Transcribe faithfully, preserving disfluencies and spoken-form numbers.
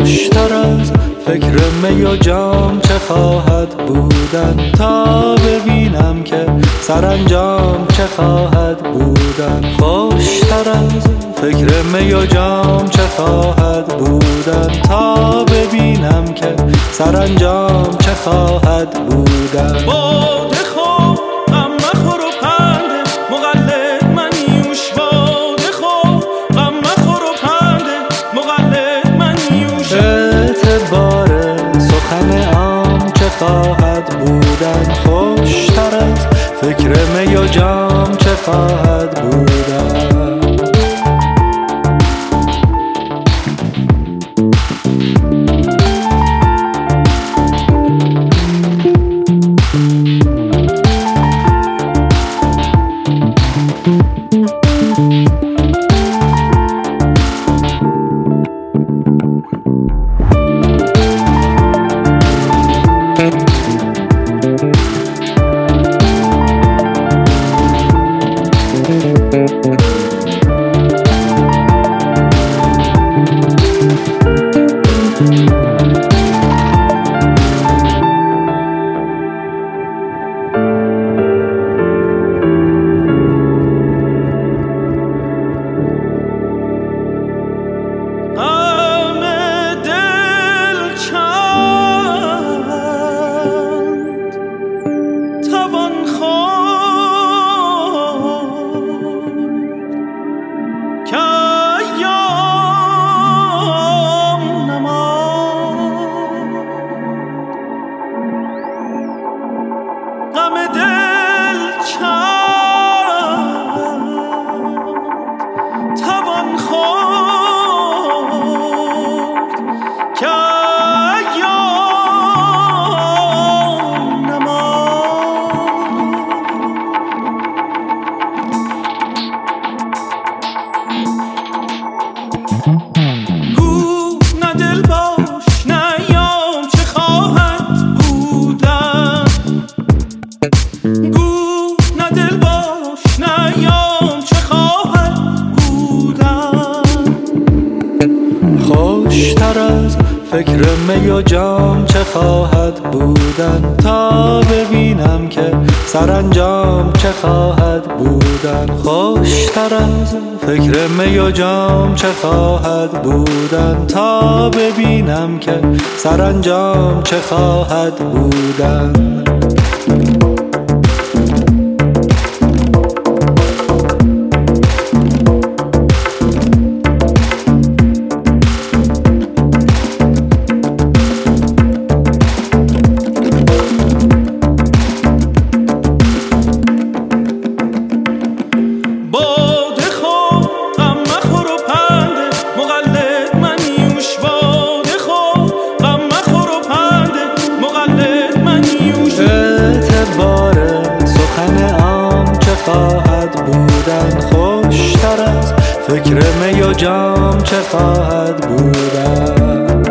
خوشتر از فکر می و جام چه خواهد بودن، تا ببینم که سرانجام چه خواهد بودن. خوشتر از فکر می و جام چه خواهد بودن، تا ببینم که سرانجام چه خواهد بودن. باده خور غم مخور و پنده مقلد منیوش، باده خور غم مخور و پنده مقلد منیوش. اعتبار سخن عام چه خواهد بودن، خوشتر از فکر می و جام چه خواهد بودن. خوشتر از فکر می و جام چه خواهد بودن، تا ببینم که سرانجام چه خواهد بودن. خوشتر از فکر می و جام چه خواهد بودن، تا ببینم که سرانجام چه خواهد بودن. خواهد بودن خوشتر از فکر می و جام چه خواهد بودن.